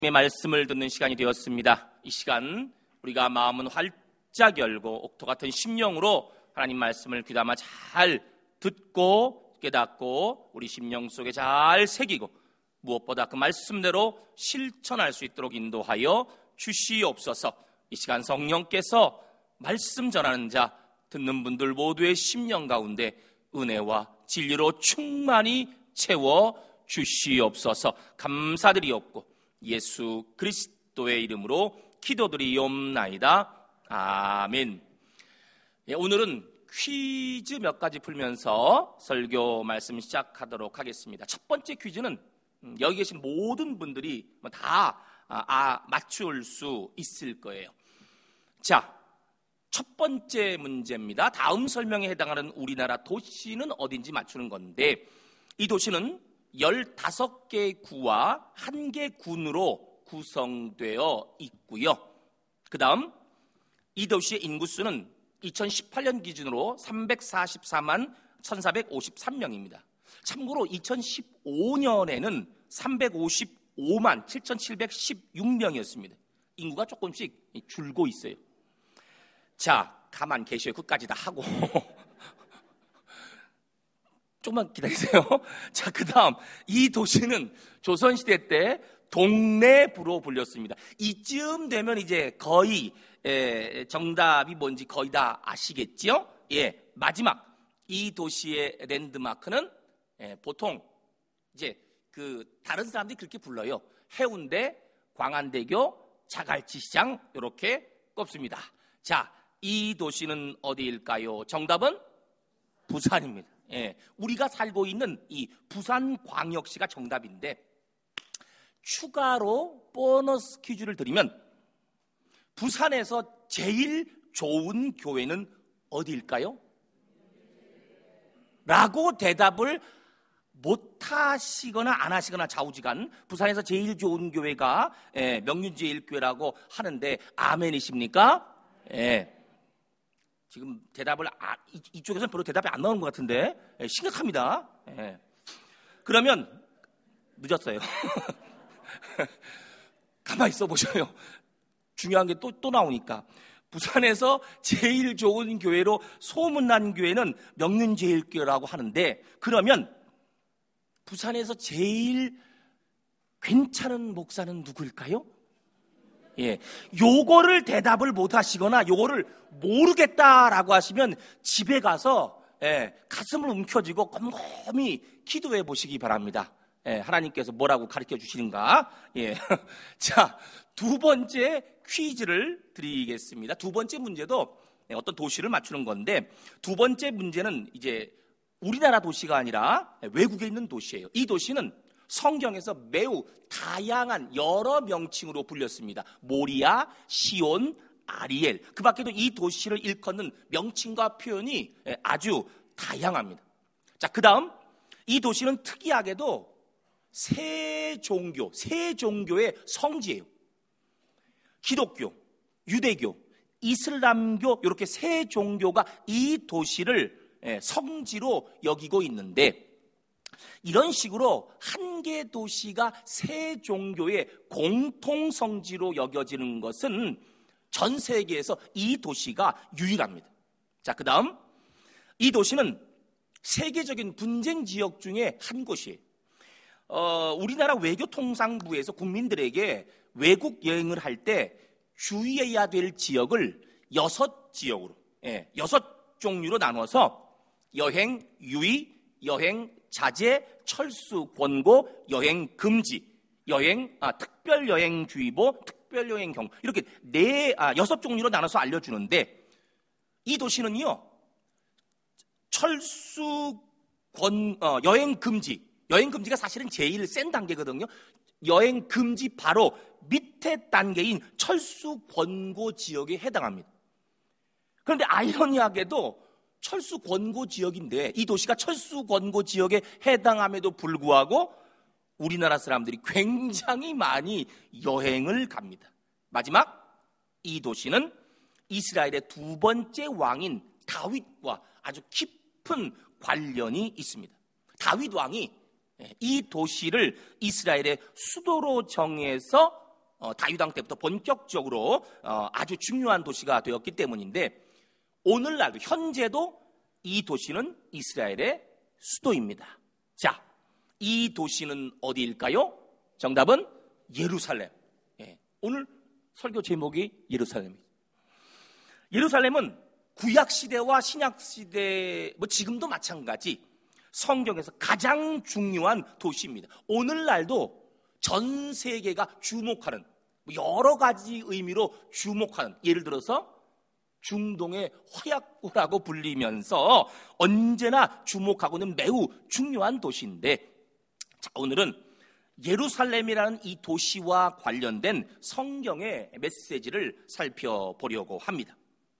말씀을 듣는 시간이 되었습니다. 이 시간 우리가 마음은 활짝 열고 옥토 같은 심령으로 하나님 말씀을 귀담아 잘 듣고 깨닫고 우리 심령 속에 잘 새기고 무엇보다 그 말씀대로 실천할 수 있도록 인도하여 주시옵소서. 이 시간 성령께서 말씀 전하는 자 듣는 분들 모두의 심령 가운데 은혜와 진리로 충만히 채워 주시옵소서. 감사드리옵고 예수 그리스도의 이름으로 기도드리옵나이다. 아멘. 오늘은 퀴즈 몇 가지 풀면서 설교 말씀 시작하도록 하겠습니다. 첫 번째 퀴즈는 여기 계신 모든 분들이 다 맞출 수 있을 거예요. 자, 첫 번째 문제입니다. 다음 설명에 해당하는 우리나라 도시는 어딘지 맞추는 건데, 이 도시는 15개의 구와 1개 군으로 구성되어 있고요. 그 다음 이 도시의 인구수는 2018년 기준으로 344만 1453명입니다. 참고로 2015년에는 355만 7716명이었습니다. 인구가 조금씩 줄고 있어요. 자, 가만 계셔요. 끝까지 다 하고 조금만 기다리세요. 자, 그 다음 이 도시는 조선시대 때 동래부로 불렸습니다. 이쯤 되면 이제 거의 정답이 뭔지 거의 다 아시겠죠? 예, 마지막 이 도시의 랜드마크는 보통 이제 그 다른 사람들이 그렇게 불러요. 해운대, 광안대교, 자갈치시장 이렇게 꼽습니다. 자, 이 도시는 어디일까요? 정답은 부산입니다. 예, 우리가 살고 있는 이 부산광역시가 정답인데, 추가로 보너스 퀴즈를 드리면 부산에서 제일 좋은 교회는 어디일까요? 라고 대답을 못하시거나 안 하시거나 좌우지간 부산에서 제일 좋은 교회가 명륜제일교회라고 하는데 아멘이십니까? 예. 지금 대답을 이쪽에서는 별로 대답이 안 나오는 것 같은데 심각합니다. 예. 그러면 늦었어요. 가만히 있어 보셔요. 중요한 게 또 나오니까. 부산에서 제일 좋은 교회로 소문난 교회는 명륜제일교회라고 하는데, 그러면 부산에서 제일 괜찮은 목사는 누구일까요? 예, 요거를 대답을 못 하시거나 요거를 모르겠다라고 하시면 집에 가서 가슴을 움켜쥐고 곰곰이 기도해 보시기 바랍니다. 하나님께서 뭐라고 가르쳐 주시는가? 예. 자, 두 번째 퀴즈를 드리겠습니다. 두 번째 문제도 어떤 도시를 맞추는 건데, 두 번째 문제는 이제 우리나라 도시가 아니라 외국에 있는 도시예요. 이 도시는 성경에서 매우 다양한 여러 명칭으로 불렸습니다. 모리아, 시온, 아리엘. 그 밖에도 이 도시를 일컫는 명칭과 표현이 아주 다양합니다. 자, 그 다음 이 도시는 특이하게도 세 종교의 성지예요. 기독교, 유대교, 이슬람교, 이렇게 세 종교가 이 도시를 성지로 여기고 있는데, 이런 식으로 한 개 도시가 세 종교의 공통성지로 여겨지는 것은 전 세계에서 이 도시가 유일합니다. 자, 그 다음 이 도시는 세계적인 분쟁 지역 중에 한 곳이에요. 우리나라 외교통상부에서 국민들에게 외국 여행을 할 때 주의해야 될 지역을 6지역으로, 6종류로 나눠서 여행 유의, 여행 자제, 철수 권고, 여행 금지, 특별 여행주의보, 특별 여행 경고, 이렇게 6종류로 나눠서 알려주는데, 이 도시는요 여행 금지가 사실은 제일 센 단계거든요. 여행 금지 바로 밑에 단계인 철수 권고 지역에 해당합니다. 그런데 아이러니하게도 철수 권고 지역인데, 이 도시가 철수 권고 지역에 해당함에도 불구하고 우리나라 사람들이 굉장히 많이 여행을 갑니다. 마지막, 이 도시는 이스라엘의 두 번째 왕인 다윗과 아주 깊은 관련이 있습니다. 다윗 왕이 이 도시를 이스라엘의 수도로 정해서 다윗 왕 때부터 본격적으로 아주 중요한 도시가 되었기 때문인데 오늘날도 현재도 이 도시는 이스라엘의 수도입니다. 자, 이 도시는 어디일까요? 정답은 예루살렘. 오늘 설교 제목이 예루살렘입니다. 예루살렘은 구약시대와 신약시대, 지금도 마찬가지 성경에서 가장 중요한 도시입니다. 오늘날도 전 세계가 주목하는, 여러 가지 의미로 주목하는, 예를 들어서 중동의 화약고라고 불리면서 언제나 주목하고는 매우 중요한 도시인데, 자, 오늘은 예루살렘이라는 이 도시와 관련된 성경의 메시지를 살펴보려고 합니다.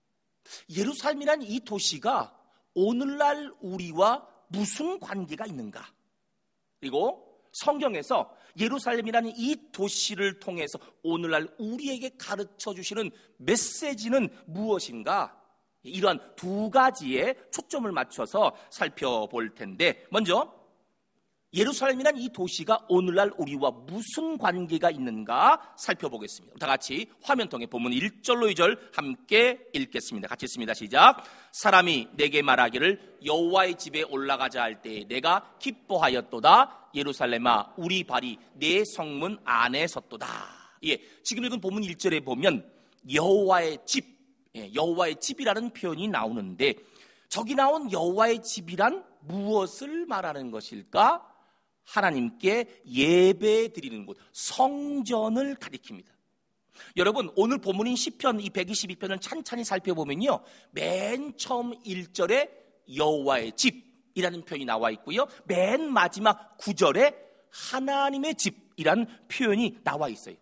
예루살렘이라는 이 도시가 오늘날 우리와 무슨 관계가 있는가? 그리고 성경에서 예루살렘이라는 이 도시를 통해서 오늘날 우리에게 가르쳐 주시는 메시지는 무엇인가? 이러한 두 가지에 초점을 맞춰서 살펴볼 텐데, 먼저 예루살렘이란 이 도시가 오늘날 우리와 무슨 관계가 있는가 살펴보겠습니다. 다 같이 화면통에 본문 1절로 2절 함께 읽겠습니다. 같이 읽습니다. 시작. 사람이 내게 말하기를 여호와의 집에 올라가자 할 때 내가 기뻐하였도다. 예루살렘아, 우리 발이 내 성문 안에 섰도다. 지금 읽은 본문 1절에 보면 여호와의 집, 여호와의 집이라는 표현이 나오는데, 저기 나온 여호와의 집이란 무엇을 말하는 것일까? 하나님께 예배 드리는 곳, 성전을 가리킵니다. 여러분, 오늘 본문인 시편 이 122편을 찬찬히 살펴보면요, 맨 처음 1절에 여호와의 집이라는 표현이 나와 있고요, 맨 마지막 9절에 하나님의 집이라는 표현이 나와 있어요.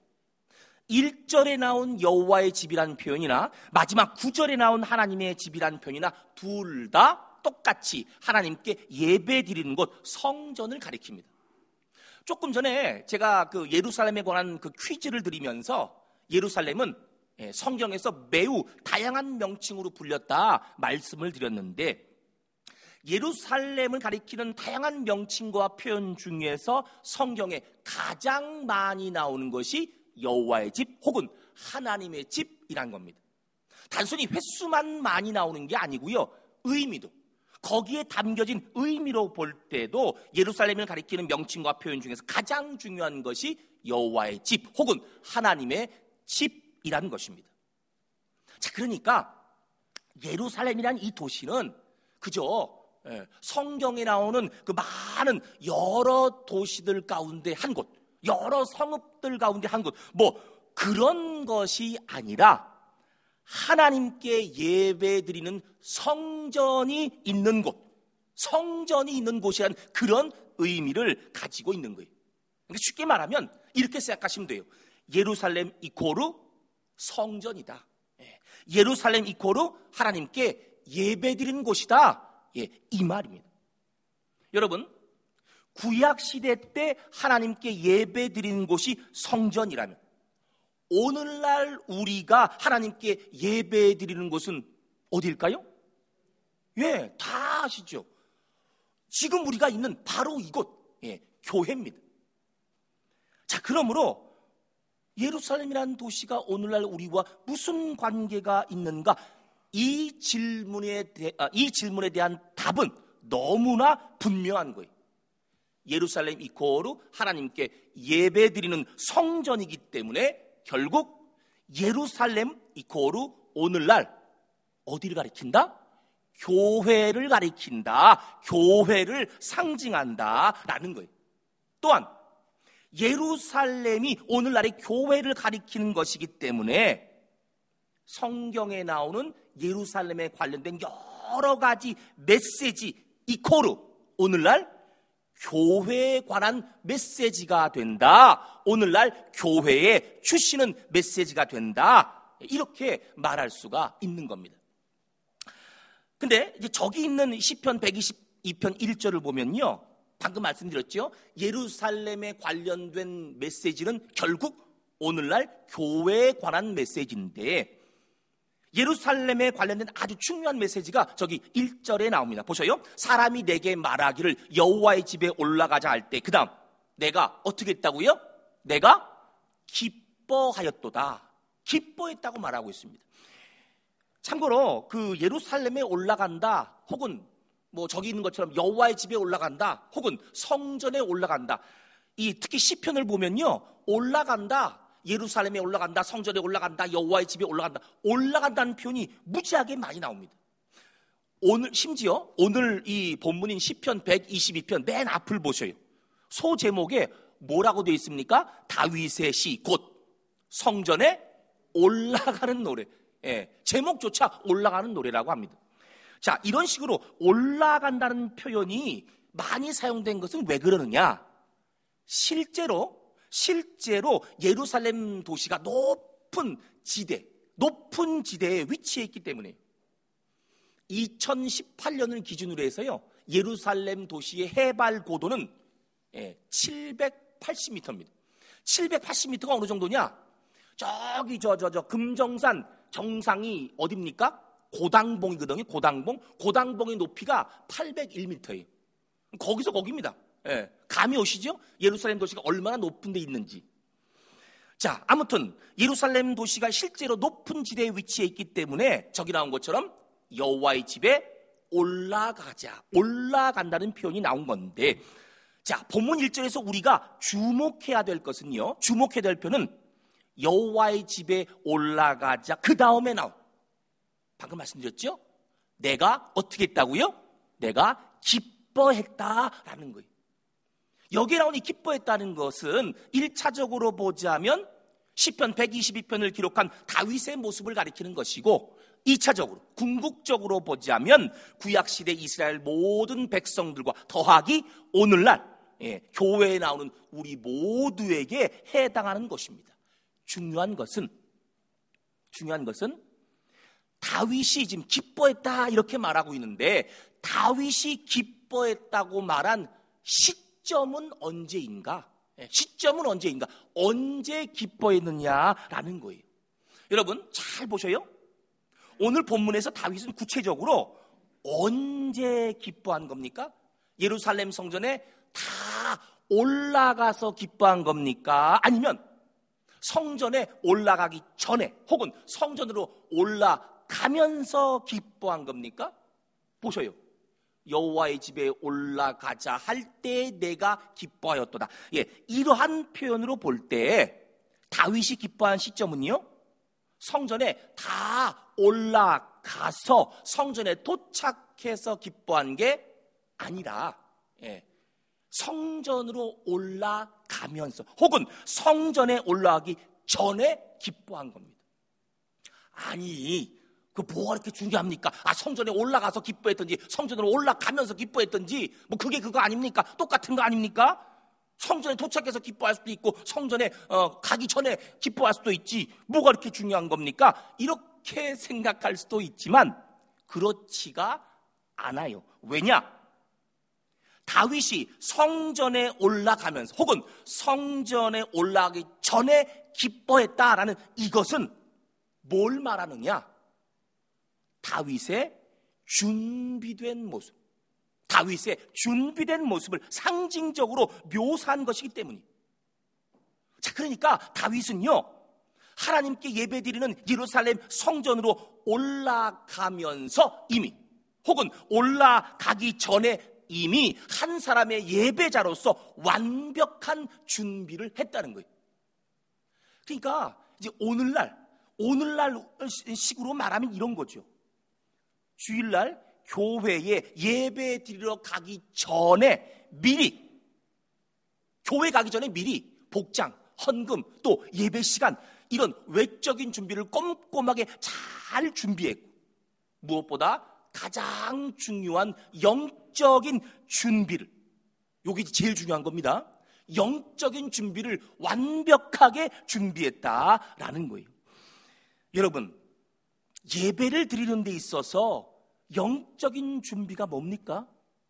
1절에 나온 여호와의 집이라는 표현이나 마지막 9절에 나온 하나님의 집이라는 표현이나 둘 다 똑같이 하나님께 예배 드리는 곳, 성전을 가리킵니다. 조금 전에 제가 그 예루살렘에 관한 그 퀴즈를 드리면서 예루살렘은 성경에서 매우 다양한 명칭으로 불렸다 말씀을 드렸는데, 예루살렘을 가리키는 다양한 명칭과 표현 중에서 성경에 가장 많이 나오는 것이 여호와의 집 혹은 하나님의 집이란 겁니다. 단순히 횟수만 많이 나오는 게 아니고요, 의미도, 거기에 담겨진 의미로 볼 때도 예루살렘을 가리키는 명칭과 표현 중에서 가장 중요한 것이 여호와의 집 혹은 하나님의 집이라는 것입니다. 자, 그러니까 예루살렘이란 이 도시는 그저 성경에 나오는 그 많은 여러 도시들 가운데 한 곳, 여러 성읍들 가운데 한 곳, 그런 것이 아니라 하나님께 예배드리는 성전이 있는 곳, 성전이 있는 곳이란 그런 의미를 가지고 있는 거예요. 그러니까 쉽게 말하면 이렇게 생각하시면 돼요. 예루살렘 이코르 성전이다. 예루살렘 이코르 하나님께 예배드리는 곳이다. 이 말입니다. 여러분, 구약시대 때 하나님께 예배드리는 곳이 성전이라면 오늘날 우리가 하나님께 예배드리는 곳은 어디일까요? 다 아시죠? 지금 우리가 있는 바로 이곳, 교회입니다. 자, 그러므로 예루살렘이라는 도시가 오늘날 우리와 무슨 관계가 있는가? 이 질문에 대한 답은 너무나 분명한 거예요. 예루살렘 이코르 하나님께 예배드리는 성전이기 때문에 결국 예루살렘 이코르 오늘날 어디를 가리킨다? 교회를 가리킨다. 교회를 상징한다라는 거예요. 또한 예루살렘이 오늘날의 교회를 가리키는 것이기 때문에 성경에 나오는 예루살렘에 관련된 여러 가지 메시지 이코르 오늘날 교회에 관한 메시지가 된다. 오늘날 교회에 주시는 메시지가 된다. 이렇게 말할 수가 있는 겁니다. 근데 이제 저기 있는 시편 122편 1절을 보면요, 방금 말씀드렸죠, 예루살렘에 관련된 메시지는 결국 오늘날 교회에 관한 메시지인데, 예루살렘에 관련된 아주 중요한 메시지가 저기 1절에 나옵니다. 보셔요. 사람이 내게 말하기를 여호와의 집에 올라가자 할 때, 그 다음 내가 어떻게 했다고요? 내가 기뻐하였도다. 기뻐했다고 말하고 있습니다. 참고로 그 예루살렘에 올라간다, 혹은 뭐 저기 있는 것처럼 여호와의 집에 올라간다, 혹은 성전에 올라간다. 이 특히 시편을 보면요, 올라간다, 예루살렘에 올라간다, 성전에 올라간다, 여호와의 집에 올라간다, 올라간다는 표현이 무지하게 많이 나옵니다. 심지어 오늘 이 본문인 시편 122편 맨 앞을 보셔요. 소 제목에 뭐라고 되어 있습니까? 다윗의 시, 곧 성전에 올라가는 노래. 제목조차 올라가는 노래라고 합니다. 자, 이런 식으로 올라간다는 표현이 많이 사용된 것은 왜 그러느냐? 실제로 예루살렘 도시가 높은 지대에 위치해 있기 때문에 2018년을 기준으로 해서요, 예루살렘 도시의 해발 고도는 780m입니다. 780m가 어느 정도냐? 저기 저 금정산 정상이 어딥니까? 고당봉이거든요. 고당봉의 높이가 801m예요. 거기서 거기입니다. 감이 오시죠? 예루살렘 도시가 얼마나 높은 데 있는지. 자, 아무튼 예루살렘 도시가 실제로 높은 지대에 위치해 있기 때문에 저기 나온 것처럼 여호와의 집에 올라간다는 표현이 나온 건데, 자, 본문 1절에서 우리가 주목해야 될 것은요, 주목해야 될 표현은 여호와의 집에 올라가자 그 다음에 나온, 방금 말씀드렸죠? 내가 어떻게 했다고요? 내가 기뻐했다라는 거예요. 여기에 나오니 기뻐했다는 것은 1차적으로 보자면 시편 122편을 기록한 다윗의 모습을 가리키는 것이고, 2차적으로 궁극적으로 보자면 구약시대 이스라엘 모든 백성들과 더하기 오늘날 교회에 나오는 우리 모두에게 해당하는 것입니다. 중요한 것은 다윗이 지금 기뻐했다 이렇게 말하고 있는데, 다윗이 기뻐했다고 말한 시점은 언제인가? 언제 기뻐했느냐라는 거예요. 여러분 잘 보셔요. 오늘 본문에서 다윗은 구체적으로 언제 기뻐한 겁니까? 예루살렘 성전에 다 올라가서 기뻐한 겁니까? 아니면 성전에 올라가기 전에, 혹은 성전으로 올라가면서 기뻐한 겁니까? 보셔요. 여호와의 집에 올라가자 할 때 내가 기뻐하였도다. 이러한 표현으로 볼 때 다윗이 기뻐한 시점은요, 성전에 다 올라가서 성전에 도착해서 기뻐한 게 아니라 성전으로 올라가면서, 혹은 성전에 올라가기 전에 기뻐한 겁니다. 아니, 그 뭐가 이렇게 중요합니까? 성전에 올라가서 기뻐했던지 성전으로 올라가면서 기뻐했던지 뭐 그게 그거 아닙니까? 똑같은 거 아닙니까? 성전에 도착해서 기뻐할 수도 있고 성전에 가기 전에 기뻐할 수도 있지, 뭐가 이렇게 중요한 겁니까? 이렇게 생각할 수도 있지만 그렇지가 않아요. 왜냐? 다윗이 성전에 올라가면서 혹은 성전에 올라가기 전에 기뻐했다라는 이것은 뭘 말하느냐? 다윗의 준비된 모습을 상징적으로 묘사한 것이기 때문이에요. 자, 그러니까 다윗은요, 하나님께 예배드리는 예루살렘 성전으로 올라가면서 이미, 혹은 올라가기 전에 이미 한 사람의 예배자로서 완벽한 준비를 했다는 거예요. 그러니까 이제 오늘날 식으로 말하면 이런 거죠. 주일날 교회에 예배 드리러 가기 전에 교회 가기 전에 미리 복장, 헌금, 또 예배 시간, 이런 외적인 준비를 꼼꼼하게 잘 준비했고, 무엇보다 가장 중요한 영적인 준비를, 이게 제일 중요한 겁니다. 영적인 준비를 완벽하게 준비했다라는 거예요. 여러분, 예배를 드리는 데 있어서 영적인 준비가 뭡니까?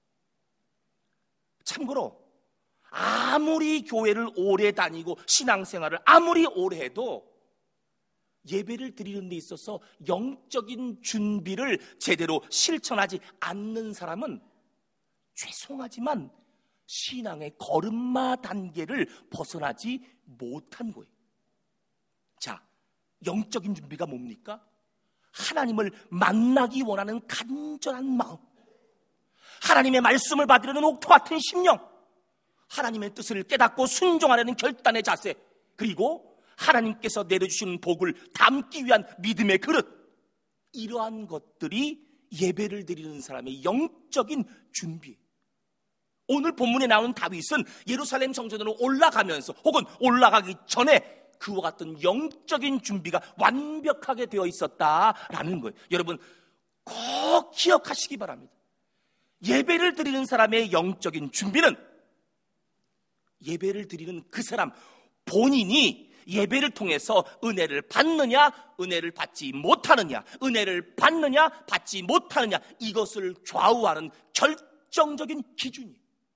참고로 아무리 교회를 오래 다니고 신앙생활을 아무리 오래 해도 예배를 드리는 데 있어서 영적인 준비를 제대로 실천하지 않는 사람은 죄송하지만 신앙의 걸음마 단계를 벗어나지 못한 거예요. 영적인 준비가 뭡니까? 하나님을 만나기 원하는 간절한 마음, 하나님의 말씀을 받으려는 옥토 같은 심령, 하나님의 뜻을 깨닫고 순종하려는 결단의 자세, 그리고 하나님께서 내려주시는 복을 담기 위한 믿음의 그릇, 이러한 것들이 예배를 드리는 사람의 영적인 준비. 오늘 본문에 나오는 다윗은 예루살렘 성전으로 올라가면서 혹은 올라가기 전에 그와 같은 영적인 준비가 완벽하게 되어 있었다라는 거예요. 여러분 꼭 기억하시기 바랍니다. 예배를 드리는 사람의 영적인 준비는 예배를 드리는 그 사람 본인이 예배를 통해서 은혜를 받느냐 은혜를 받지 못하느냐, 은혜를 받느냐 받지 못하느냐, 이것을 좌우하는 결정적인 기준이에요.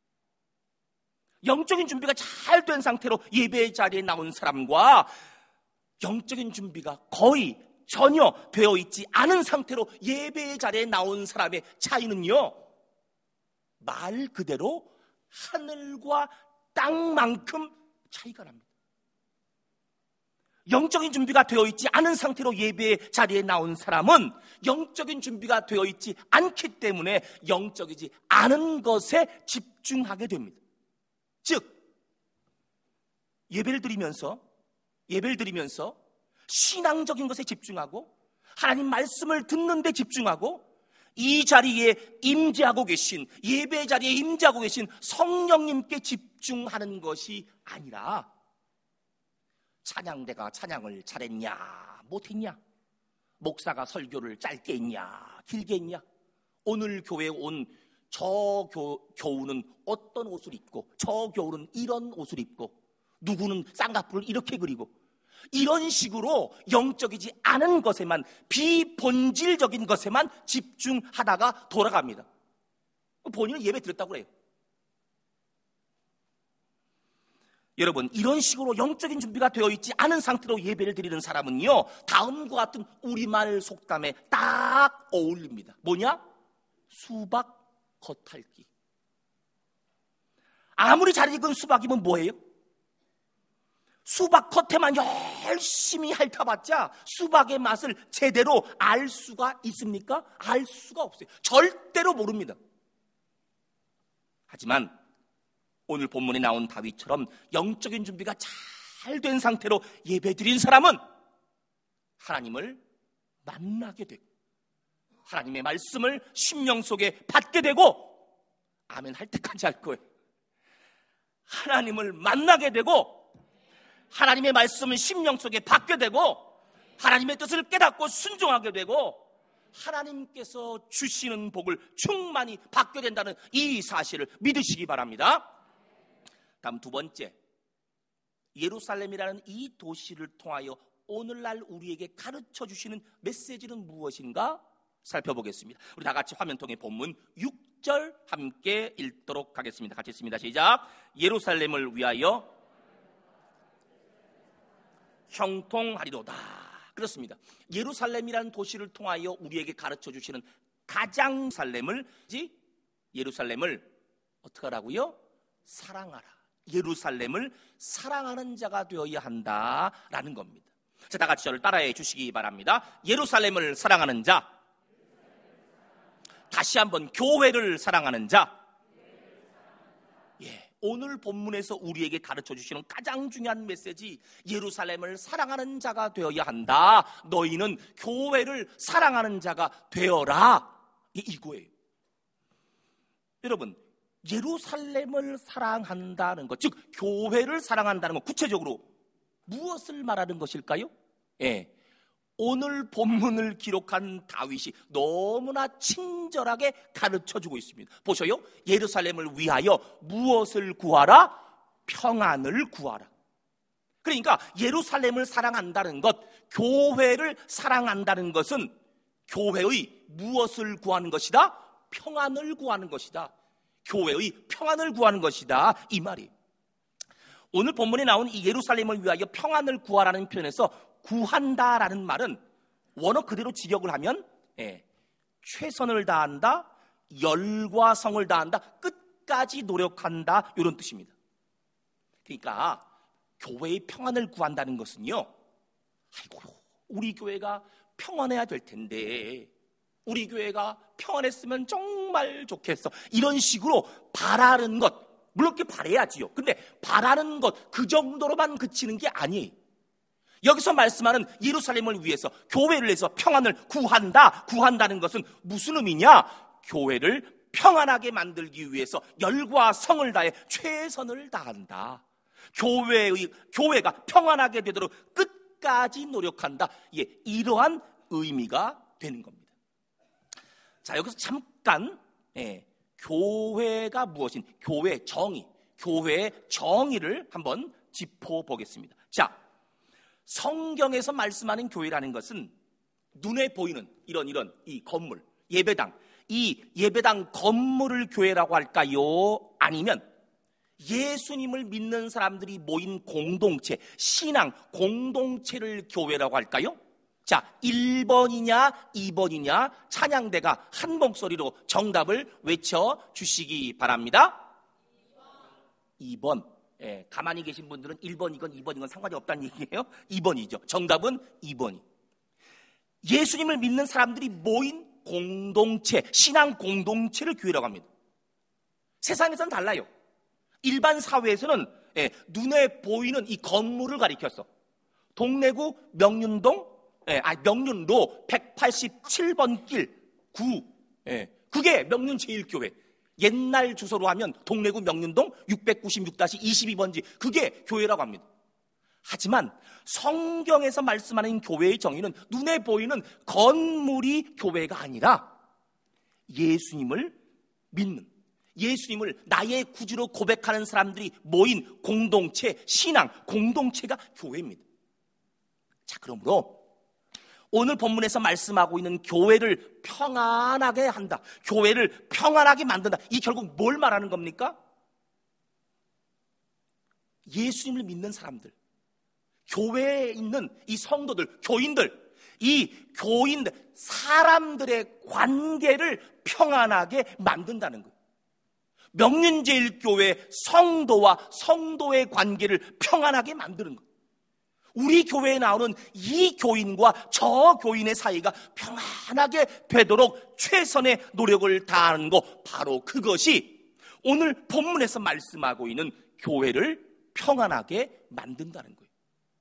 영적인 준비가 잘 된 상태로 예배 자리에 나온 사람과 영적인 준비가 거의 전혀 되어 있지 않은 상태로 예배 자리에 나온 사람의 차이는요, 말 그대로 하늘과 땅만큼 차이가 납니다. 영적인 준비가 되어 있지 않은 상태로 예배 자리에 나온 사람은 영적인 준비가 되어 있지 않기 때문에 영적이지 않은 것에 집중하게 됩니다. 즉 예배를 드리면서 신앙적인 것에 집중하고 하나님 말씀을 듣는 데 집중하고 이 자리에 임재하고 계신, 예배 자리에 임재하고 계신 성령님께 집중하는 것이 아니라 찬양대가 찬양을 잘했냐 못했냐, 목사가 설교를 짧게 했냐 길게 했냐, 오늘 교회에 온 저 교우는 어떤 옷을 입고 저 교우는 이런 옷을 입고 누구는 쌍꺼풀을 이렇게 그리고, 이런 식으로 영적이지 않은 것에만, 비본질적인 것에만 집중하다가 돌아갑니다. 본인은 예배 드렸다고 그래요. 여러분 이런 식으로 영적인 준비가 되어 있지 않은 상태로 예배를 드리는 사람은요, 다음과 같은 우리말 속담에 딱 어울립니다. 뭐냐? 수박 겉핥기. 아무리 잘 익은 수박이면 뭐예요? 수박 겉에만 열심히 핥아봤자 수박의 맛을 제대로 알 수가 있습니까? 알 수가 없어요. 절대로 모릅니다. 하지만 오늘 본문에 나온 다윗처럼 영적인 준비가 잘 된 상태로 예배드린 사람은 하나님을 만나게 되고 하나님의 말씀을 심령 속에 받게 되고, 아멘 할 때까지 할 거예요. 하나님을 만나게 되고 하나님의 말씀을 심령 속에 받게 되고 하나님의 뜻을 깨닫고 순종하게 되고 하나님께서 주시는 복을 충만히 받게 된다는 이 사실을 믿으시기 바랍니다. 다음 두 번째, 예루살렘이라는 이 도시를 통하여 오늘날 우리에게 가르쳐 주시는 메시지는 무엇인가 살펴보겠습니다. 우리 다 같이 화면통에 본문 6절 함께 읽도록 하겠습니다. 같이 읽습니다. 시작. 예루살렘을 위하여 형통하리로다. 그렇습니다. 예루살렘이라는 도시를 통하여 우리에게 가르쳐 주시는 가장 예루살렘을 어떻게 하라고요? 사랑하라. 예루살렘을 사랑하는 자가 되어야 한다라는 겁니다. 자, 다 같이 저를 따라해 주시기 바랍니다. 예루살렘을 사랑하는 자, 다시 한번 교회를 사랑하는 자. 예, 오늘 본문에서 우리에게 가르쳐 주시는 가장 중요한 메시지, 예루살렘을 사랑하는 자가 되어야 한다. 너희는 교회를 사랑하는 자가 되어라. 이거예요. 여러분, 예루살렘을 사랑한다는 것, 즉 교회를 사랑한다는 것, 구체적으로 무엇을 말하는 것일까요? 예, 오늘 본문을 기록한 다윗이 너무나 친절하게 가르쳐주고 있습니다. 보셔요. 예루살렘을 위하여 무엇을 구하라? 평안을 구하라. 그러니까 예루살렘을 사랑한다는 것, 교회를 사랑한다는 것은 교회의 무엇을 구하는 것이다? 평안을 구하는 것이다. 교회의 평안을 구하는 것이다, 이 말이에요. 오늘 본문에 나온 이 예루살렘을 위하여 평안을 구하라는 표현에서 구한다라는 말은 원어 그대로 직역을 하면 최선을 다한다, 열과 성을 다한다, 끝까지 노력한다, 이런 뜻입니다. 그러니까 교회의 평안을 구한다는 것은요, 아이고 우리 교회가 평안해야 될 텐데, 우리 교회가 평안했으면 정말 좋겠어. 이런 식으로 바라는 것, 물론 그렇게 바라야지요. 근데 바라는 것 그 정도로만 그치는 게 아니에요. 여기서 말씀하는 예루살렘을 위해서, 교회를 위해서 평안을 구한다는 것은 무슨 의미냐? 교회를 평안하게 만들기 위해서 열과 성을 다해 최선을 다한다. 교회가 평안하게 되도록 끝까지 노력한다. 예, 이러한 의미가 되는 겁니다. 자, 여기서 잠깐 교회가 무엇인, 교회의 정의를 한번 짚어보겠습니다. 자, 성경에서 말씀하는 교회라는 것은 눈에 보이는 이런 이 건물, 예배당, 이 예배당 건물을 교회라고 할까요? 아니면 예수님을 믿는 사람들이 모인 공동체, 신앙 공동체를 교회라고 할까요? 자, 1번이냐 2번이냐 찬양대가 한 목소리로 정답을 외쳐주시기 바랍니다. 2번. 예, 가만히 계신 분들은 1번이건 2번이건 상관이 없다는 얘기예요. 2번이죠. 정답은 2번이. 예수님을 믿는 사람들이 모인 공동체, 신앙 공동체를 교회라고 합니다. 세상에서는 달라요. 일반 사회에서는 눈에 보이는 이 건물을 가리켜서 동래구 명륜로 187번 길 9, 그게 명륜제일교회. 옛날 주소로 하면 동래구 명륜동 696-22번지, 그게 교회라고 합니다. 하지만 성경에서 말씀하는 교회의 정의는 눈에 보이는 건물이 교회가 아니라 예수님을 믿는, 예수님을 나의 구주로 고백하는 사람들이 모인 공동체, 신앙 공동체가 교회입니다. 자, 그러므로 오늘 본문에서 말씀하고 있는 교회를 평안하게 한다, 교회를 평안하게 만든다, 이 결국 뭘 말하는 겁니까? 예수님을 믿는 사람들, 교회에 있는 이 성도들, 교인들, 이 교인들, 사람들의 관계를 평안하게 만든다는 거예요. 명륜제일교회 성도와 성도의 관계를 평안하게 만드는 거예요. 우리 교회에 나오는 이 교인과 저 교인의 사이가 평안하게 되도록 최선의 노력을 다하는 것, 바로 그것이 오늘 본문에서 말씀하고 있는 교회를 평안하게 만든다는 거예요.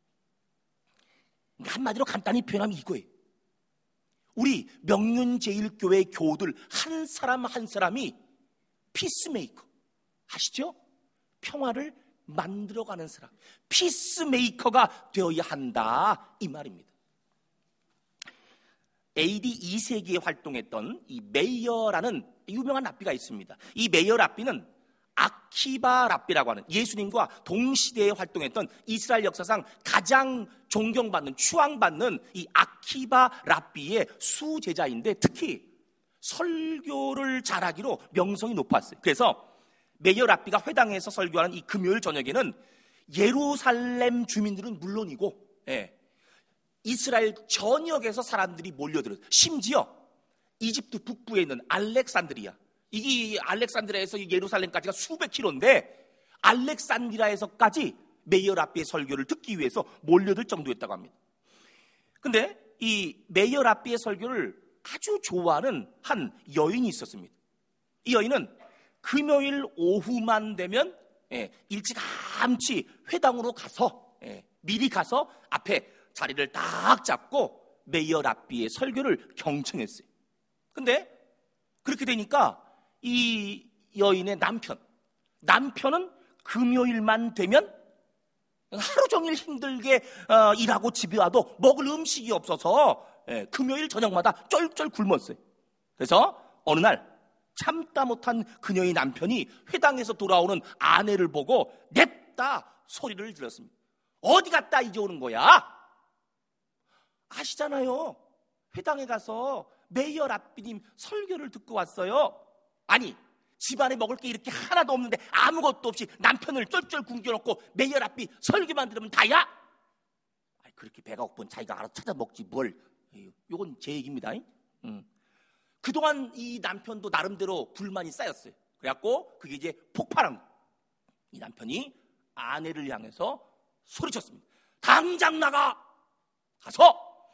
한마디로 간단히 표현하면 이거예요. 우리 명륜제일교회 교우들 한 사람 한 사람이 피스메이커, 아시죠? 평화를 만들어가는 사람, 피스메이커가 되어야 한다, 이 말입니다. AD 2세기에 활동했던 이 메이어라는 유명한 랍비가 있습니다. 이 메이어 랍비는 아키바 랍비라고 하는, 예수님과 동시대에 활동했던 이스라엘 역사상 가장 존경받는, 추앙받는 이 아키바 랍비의 수제자인데, 특히 설교를 잘하기로 명성이 높았어요. 그래서 메이어 랍비가 회당에서 설교하는 이 금요일 저녁에는 예루살렘 주민들은 물론이고 이스라엘 전역에서 사람들이 몰려들어요. 심지어 이집트 북부에 있는 알렉산드리아, 이게 알렉산드리아에서 예루살렘까지가 수백 킬로인데 알렉산드리아에서까지 메이어 랍비의 설교를 듣기 위해서 몰려들 정도였다고 합니다. 근데 이 메이어 랍비의 설교를 아주 좋아하는 한 여인이 있었습니다. 이 여인은 금요일 오후만 되면 일찌감치 회당으로 가서 미리 가서 앞에 자리를 딱 잡고 메이어 랍비의 설교를 경청했어요. 근데 그렇게 되니까 이 여인의 남편은 금요일만 되면 하루 종일 힘들게 일하고 집에 와도 먹을 음식이 없어서 금요일 저녁마다 쫄쫄 굶었어요. 그래서 어느 날 참다 못한 그녀의 남편이 회당에서 돌아오는 아내를 보고 냅다 소리를 질렀습니다. 어디 갔다 이제 오는 거야? 아시잖아요. 회당에 가서 메이어 랍비님 설교를 듣고 왔어요. 아니, 집안에 먹을 게 이렇게 하나도 없는데 아무것도 없이 남편을 쫄쫄 굶겨놓고 메이어 랍비 설교만 들으면 다야? 아니, 그렇게 배가 고픈 자기가 알아서 찾아 먹지 뭘. 이건 제 얘기입니다. 그동안 이 남편도 나름대로 불만이 쌓였어요. 그래갖고 그게 이제 폭발한 거예요. 이 남편이 아내를 향해서 소리쳤습니다. 당장 나가! 가서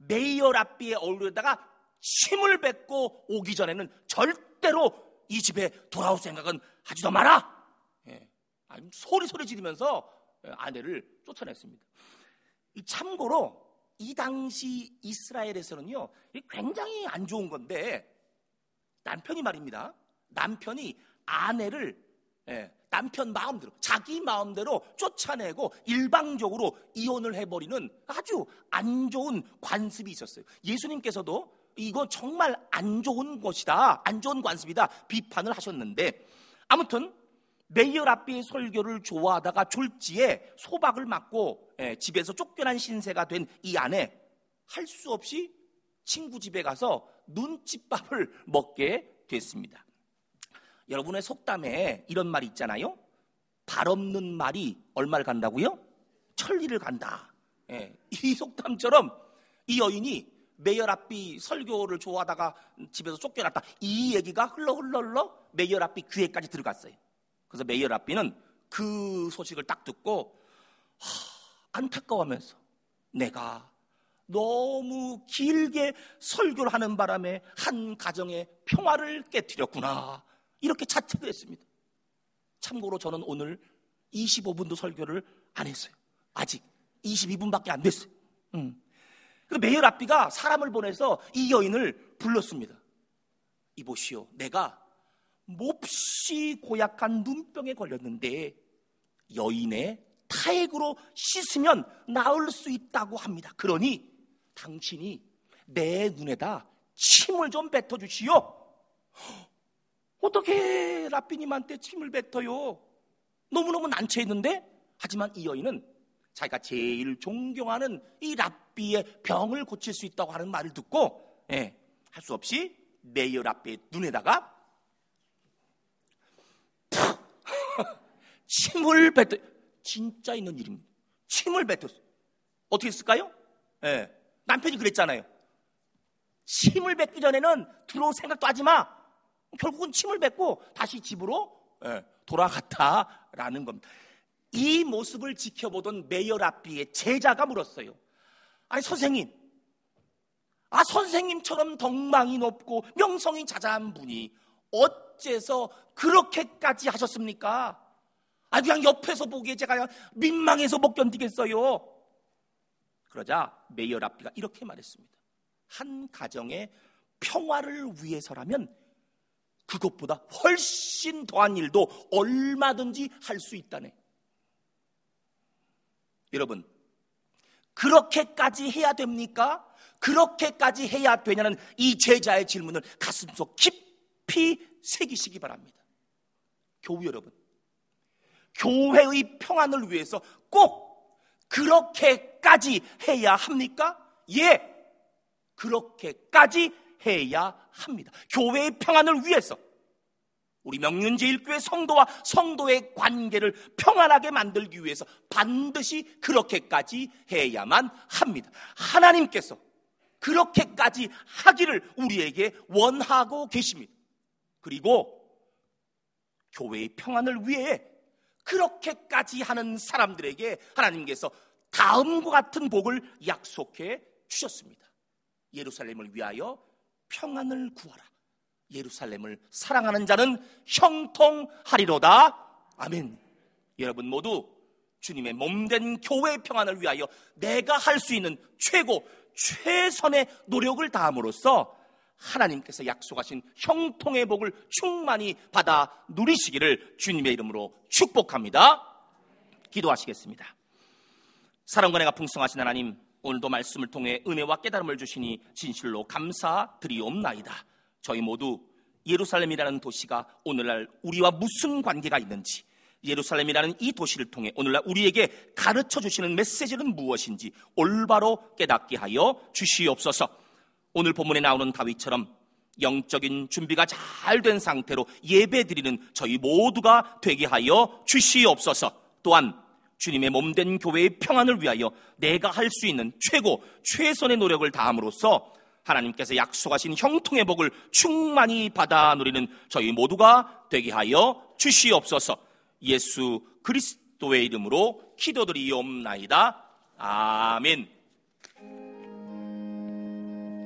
메이어 랍비의 얼굴에다가 침을 뱉고 오기 전에는 절대로 이 집에 돌아올 생각은 하지도 마라. 소리 지르면서 아내를 쫓아냈습니다. 참고로 이 당시 이스라엘에서는요, 굉장히 안 좋은 건데, 남편이 말입니다. 남편이 아내를 남편 마음대로, 자기 마음대로 쫓아내고 일방적으로 이혼을 해버리는 아주 안 좋은 관습이 있었어요. 예수님께서도 이거 정말 안 좋은 것이다, 안 좋은 관습이다 비판을 하셨는데, 아무튼 메이어 랍비의 설교를 좋아하다가 졸지에 소박을 맞고 집에서 쫓겨난 신세가 된 이 아내, 할 수 없이 친구 집에 가서 눈칫밥을 먹게 됐습니다. 여러분의 속담에 이런 말이 있잖아요. 발 없는 말이 얼마를 간다고요? 천리를 간다. 이 속담처럼 이 여인이 메이어 랍비 설교를 좋아하다가 집에서 쫓겨났다, 이 얘기가 흘러 메이어 랍비 귀에까지 들어갔어요. 그래서 메이어 랍비는 그 소식을 딱 듣고 안타까워하면서 내가 너무 길게 설교를 하는 바람에 한 가정의 평화를 깨뜨렸구나, 이렇게 자책을 했습니다. 참고로 저는 오늘 25분도 설교를 안 했어요. 아직 22분밖에 안 됐어요. 메이어 랍비가 사람을 보내서 이 여인을 불렀습니다. 이보시오, 내가 몹시 고약한 눈병에 걸렸는데 여인의 타액으로 씻으면 나을 수 있다고 합니다. 그러니 당신이 내 눈에다 침을 좀 뱉어주시오. 어떻게 랍비님한테 침을 뱉어요? 너무너무 난처했는데, 하지만 이 여인은 자기가 제일 존경하는 이 랍비의 병을 고칠 수 있다고 하는 말을 듣고 할 수 없이 메이어 랍비의 눈에다가 침을 뱉어. 진짜 있는 일입니다. 침을 뱉었어요. 어떻게 했을까요? 남편이 그랬잖아요. 침을 뱉기 전에는 들어올 생각도 하지 마. 결국은 침을 뱉고 다시 집으로 돌아갔다라는 겁니다. 이 모습을 지켜보던 메이어 랍비의 제자가 물었어요. 아니 선생님, 선생님처럼 덕망이 높고 명성이 자자한 분이 어째서 그렇게까지 하셨습니까? 그냥 옆에서 보기에 제가 민망해서 못 견디겠어요. 그러자 메이어 랍비가 이렇게 말했습니다. 한 가정의 평화를 위해서라면 그것보다 훨씬 더한 일도 얼마든지 할 수 있다네. 여러분, 그렇게까지 해야 됩니까? 그렇게까지 해야 되냐는 이 제자의 질문을 가슴속 깊이 새기시기 바랍니다. 교우 여러분, 교회의 평안을 위해서 꼭 그렇게까지 해야 합니까? 예, 그렇게까지 해야 합니다. 교회의 평안을 위해서, 우리 명륜제일교회 성도와 성도의 관계를 평안하게 만들기 위해서 반드시 그렇게까지 해야만 합니다. 하나님께서 그렇게까지 하기를 우리에게 원하고 계십니다. 그리고 교회의 평안을 위해 그렇게까지 하는 사람들에게 하나님께서 다음과 같은 복을 약속해 주셨습니다. 예루살렘을 위하여 평안을 구하라. 예루살렘을 사랑하는 자는 형통하리로다. 아멘. 여러분 모두 주님의 몸된 교회의 평안을 위하여 내가 할 수 있는 최선의 노력을 다함으로써 하나님께서 약속하신 형통의 복을 충만히 받아 누리시기를 주님의 이름으로 축복합니다. 기도하시겠습니다. 사랑과 은혜가 풍성하신 하나님, 오늘도 말씀을 통해 은혜와 깨달음을 주시니 진실로 감사드리옵나이다. 저희 모두 예루살렘이라는 도시가 오늘날 우리와 무슨 관계가 있는지, 예루살렘이라는 이 도시를 통해 오늘날 우리에게 가르쳐 주시는 메시지는 무엇인지 올바로 깨닫게 하여 주시옵소서. 오늘 본문에 나오는 다윗처럼 영적인 준비가 잘 된 상태로 예배드리는 저희 모두가 되게 하여 주시옵소서. 또한 주님의 몸된 교회의 평안을 위하여 내가 할 수 있는 최선의 노력을 다함으로써 하나님께서 약속하신 형통의 복을 충만히 받아 누리는 저희 모두가 되게 하여 주시옵소서. 예수 그리스도의 이름으로 기도드리옵나이다. 아멘.